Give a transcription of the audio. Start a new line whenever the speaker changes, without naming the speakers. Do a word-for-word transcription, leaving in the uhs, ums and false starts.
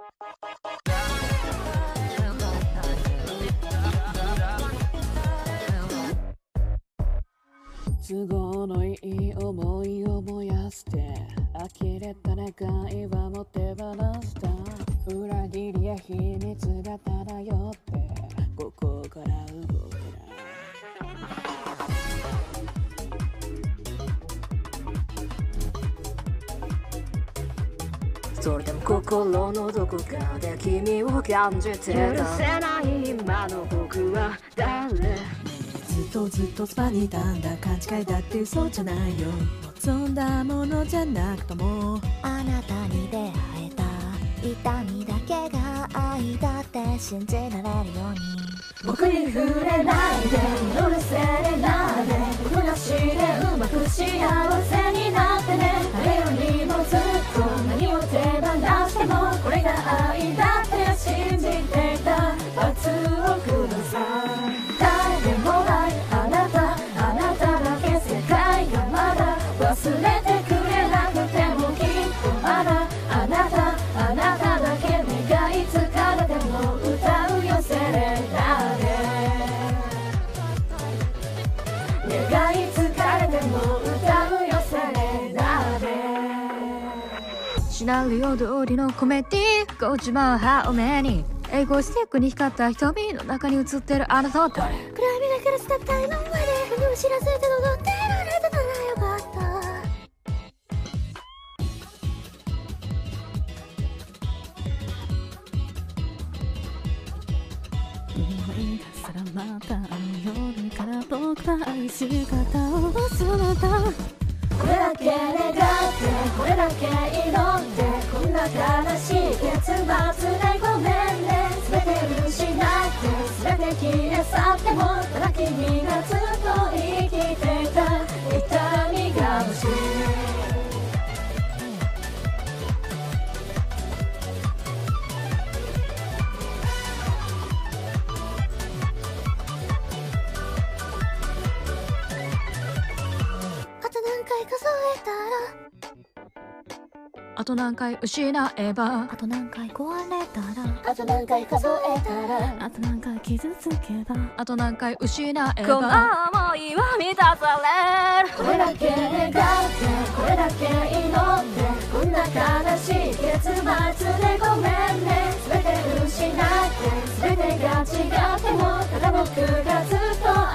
都合のいい思いを燃やして呆れた願いはも手放した裏切りや秘密が漂ってここから動けないそれでも心のどこかで君を感じてた許せない今の僕は誰ずっとずっとそばにいたんだ勘違いだって嘘じゃないよ望んだものじゃなくとも
あなたに出会えた痛みだけが愛だって信じられるように
僕に触れないで許せれないで僕なしでうまく幸せになってね誰よりもずっと何を手放してもこれが愛だって信じていた罰をください誰でもないあなたあなただけ世界がまだ忘れてくれなくてもきっとまだあなたあなただけ願い疲れても歌うよセレナ願い疲れても歌うよセレナでシナリオ通りのコメディこっちも歯を目にエゴイスティックに光った瞳の中に映ってるあなたは誰暗闇だからスタッフタイムまで何も知らせて踊ってられてたらよかった思い出したらまたあの夜から僕は愛し方を忘れたこれだけ願ってこれだけ祈ってこんな悲しい結末でごめんね全て失って全て消え去ってもただ君がずっと生きていた痛みが欲しいあと何回失えば
あと何回壊れたら
あと何回数えたら
あと何回傷つけば
あと何回失えば
この想いは満たされる
これだけ願ってこれだけ祈ってこんな悲しい結末でごめんね全て失って全てが違ってもただ僕がずっと